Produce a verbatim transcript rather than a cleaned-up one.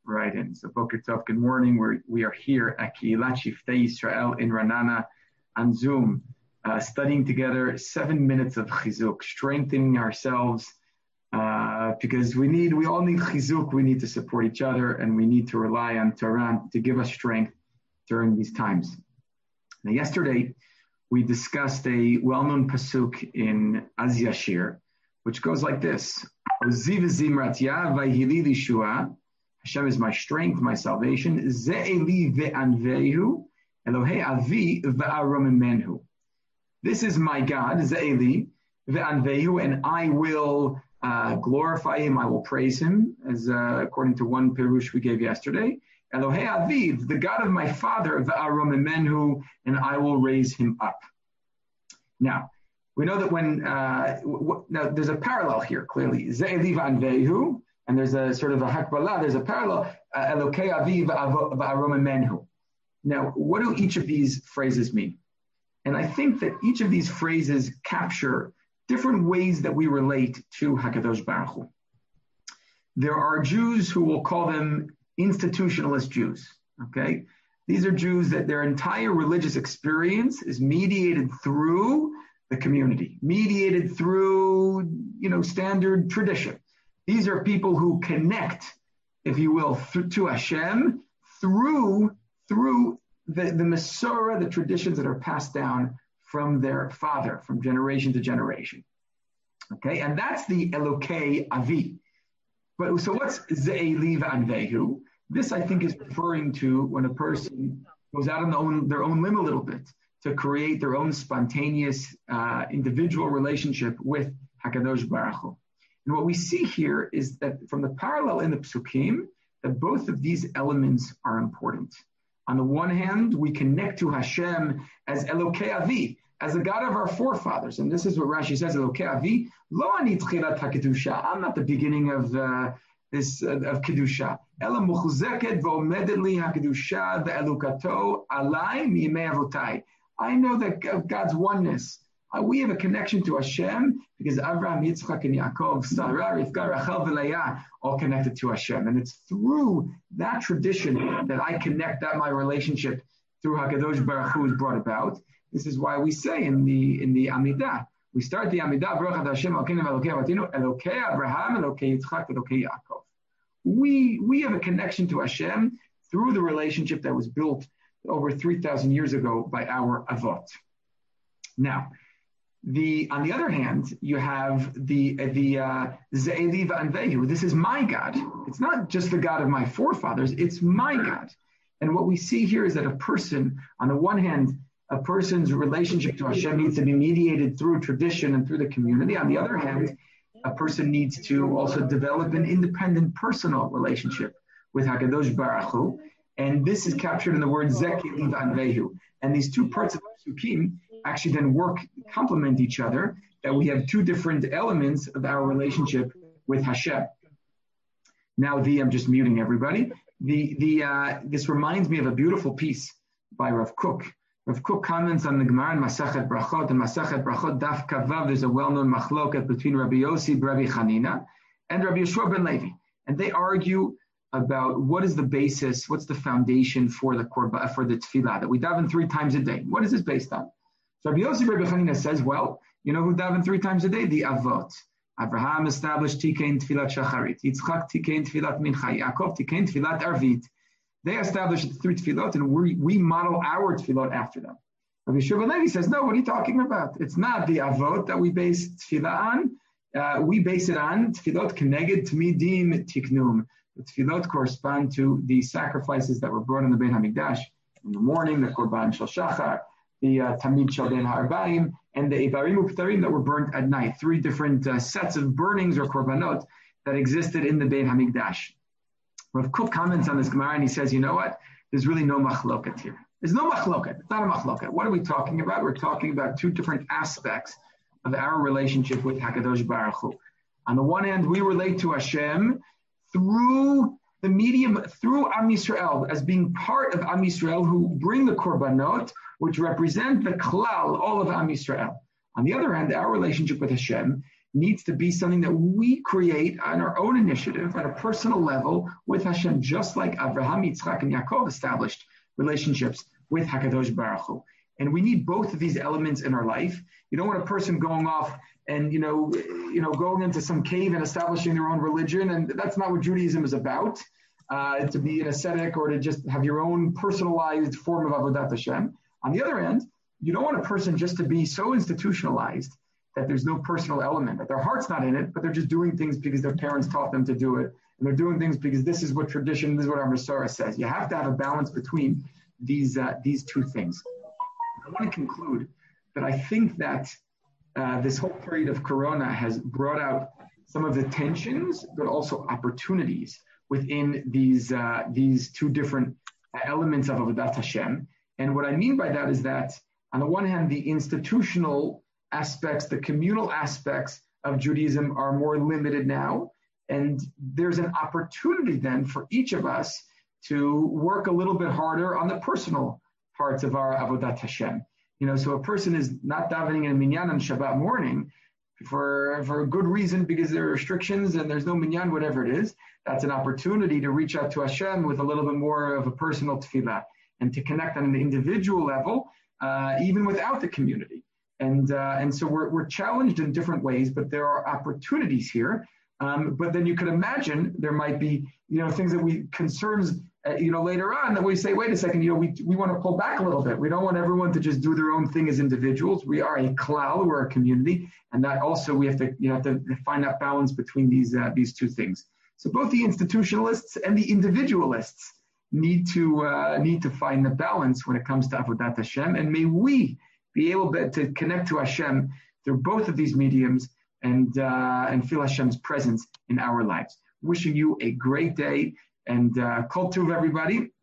right in. So Boker Tov, good morning. We're, we are here at Keilat Shiftei Yisrael in Ra'anana on Zoom, uh, studying together seven minutes of Chizuk, strengthening ourselves, uh, because we need, we all need Chizuk. We need to support each other, and we need to rely on Torah to give us strength during these times. Now, yesterday, we discussed a well-known pasuk in Az Yashir, which goes like this: Hashem is my strength, my salvation. This is my God, Ze'eli ve'anvehu, and I will uh, glorify him, I will praise him, as uh, according to one pirush we gave yesterday. Elohei Aviv, the God of my father, ve'aromimenu, and I will raise him up. Now, we know that when, uh, w- w- now there's a parallel here, clearly. Ze'eli ve'anvehu, and there's a sort of a hakbalah, there's a parallel, uh, Elokei Aviv ve'aromimenu. Now, what do each of these phrases mean? And I think that each of these phrases capture different ways that we relate to HaKadosh Baruch Hu. There are Jews who will call them institutionalist Jews, okay? These are Jews that their entire religious experience is mediated through the community, mediated through, you know, standard tradition. These are people who connect, if you will, th- to Hashem through, through the, the Masorah, the traditions that are passed down from their father, from generation to generation. Okay, and that's the Elokei Avi. But so what's Ze'eli ve'anvehu? This, I think, is referring to when a person goes out on their own, their own limb a little bit to create their own spontaneous uh, individual relationship with HaKadosh Baruch Hu. And what we see here is that from the parallel in the Psukim, that both of these elements are important. On the one hand, we connect to Hashem as Elokei Avi, as the God of our forefathers. And this is what Rashi says, Elokei Avi, lo ani tchilat HaKedusha. I'm not the beginning of uh, this, uh, of Kedusha. Ela muchzeket v'omedet li HaKedusha ve'elukato alai miyimei avotai. I know that God's oneness. Uh, we have a connection to Hashem because Avraham, Yitzchak, and Yaakov, Sarah, Rivka, Rachel, and Leah, all connected to Hashem. And it's through that tradition that I connect, that my relationship through HaKadosh Baruch Hu is brought about. This is why we say in the in the Amidah, we start the Amidah, Baruch Hashem, Elokeinu Elokei Avotinu, Elokei Abraham, Elokei Yitzchak, Elokei Yaakov. We, we have a connection to Hashem through the relationship that was built over three thousand years ago by our Avot. Now, The on the other hand, you have the the uh, Ze'eli ve'anvehu. This is my God. It's not just the God of my forefathers. It's my God. And what we see here is that a person, on the one hand, a person's relationship to Hashem needs to be mediated through tradition and through the community. On the other hand, a person needs to also develop an independent personal relationship with Hakadosh Baruch Hu. And this is captured in the word Ze'eli ve'anvehu. And these two parts of the Psukim actually then work, complement each other, that we have two different elements of our relationship with Hashem. Now, the I'm just muting everybody. The the uh, this reminds me of a beautiful piece by Rav Kook. Rav Kook comments on the Gemara in Masachet Brachot. In Masachet Brachot, Daf Kavav, there's a well-known machloket between Rabbi Yossi, Rabbi Chanina, and Rabbi Yeshua ben Levi, and they argue about what is the basis, what's the foundation for the korban, for the tefillah that we daven three times a day. What is this based on? So Rabbi Yossi Rabbi Chanina says, well, you know who daven three times a day? The Avot. Abraham established Tikein Tfilat Shacharit. Yitzchak Tikein Tfilat Mincha. Yaakov Tikein Tfilat Arvit. They established three tefillot, and we, we model our tefillot after them. Rabbi Yeshua ben Levi says, no, what are you talking about? It's not the Avot that we base tefillah on. Uh, we base it on tefillot Keneged Tmidim Tiknum. The tefillot correspond to the sacrifices that were brought in the Beit HaMikdash in the morning, the Korban Shel Shachar, the uh, Tamid Shel Ben Ha'arbaim, and the Eivarim Uptarim that were burnt at night. Three different uh, sets of burnings or korbanot that existed in the Beit HaMikdash. Rav Kook comments on this Gemara and he says, you know what? There's really no machloket here. There's no machloket. It's not a machloket. What are we talking about? We're talking about two different aspects of our relationship with HaKadosh Baruch Hu. On the one hand, we relate to Hashem through the medium, through Am Yisrael, as being part of Am Yisrael who bring the korbanot, which represent the klal, all of Am Yisrael. On the other hand, our relationship with Hashem needs to be something that we create on our own initiative at a personal level with Hashem, just like Abraham, Yitzchak, and Yaakov established relationships with HaKadosh Baruch Hu. And we need both of these elements in our life. You don't want a person going off and, you know, you know, going into some cave and establishing their own religion. And that's not what Judaism is about, uh, to be an ascetic or to just have your own personalized form of Avodat Hashem. On the other end, you don't want a person just to be so institutionalized that there's no personal element, that their heart's not in it, but they're just doing things because their parents taught them to do it. And they're doing things because this is what tradition, this is what our Masorah says. You have to have a balance between these uh, these two things. I want to conclude that I think that uh, this whole period of Corona has brought out some of the tensions, but also opportunities within these uh, these two different elements of Avodat Hashem. And what I mean by that is that, on the one hand, the institutional aspects, the communal aspects of Judaism are more limited now. And there's an opportunity then for each of us to work a little bit harder on the personal parts of our Avodat Hashem. You know, so a person is not davening in a minyan on Shabbat morning for, for a good reason, because there are restrictions and there's no minyan, whatever it is. That's an opportunity to reach out to Hashem with a little bit more of a personal tefillah and to connect on an individual level, uh, even without the community. And uh, and so we're we're challenged in different ways, but there are opportunities here. Um, but then you could imagine there might be, you know, things that we concerns, uh, you know, later on that we say, wait a second, you know, we we want to pull back a little bit. We don't want everyone to just do their own thing as individuals. We are a klal, we're a community, and that also we have to, you know, have to find that balance between these uh, these two things. So both the institutionalists and the individualists need to uh, need to find the balance when it comes to Avodat Hashem, and may we be able to connect to Hashem through both of these mediums and uh, and feel Hashem's presence in our lives. Wishing you a great day and uh, kol tuv, everybody.